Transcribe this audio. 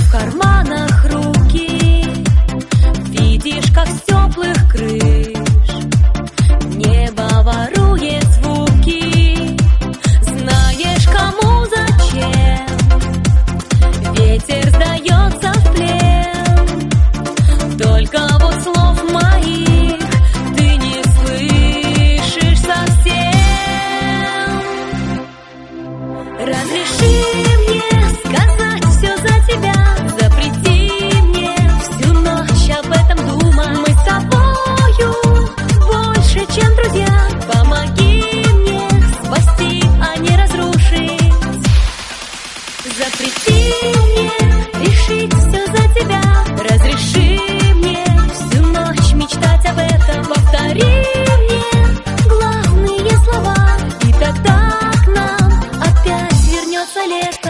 в карманах руки, видишь, как с теплых крыш небо ворует звуки. Знаешь, кому зачем ветер сдается в плен, только вот слов моих ты не слышишь совсем. Разреши мне сказать все за тебя, запрети мне всю ночь об этом думать. Мы с тобою больше, чем друзья, помоги мне спасти, а не разрушить. Запрети мне решить все за тебя, разреши мне всю ночь мечтать об этом. Повтори мне главные слова, и тогда к нам опять вернется лето.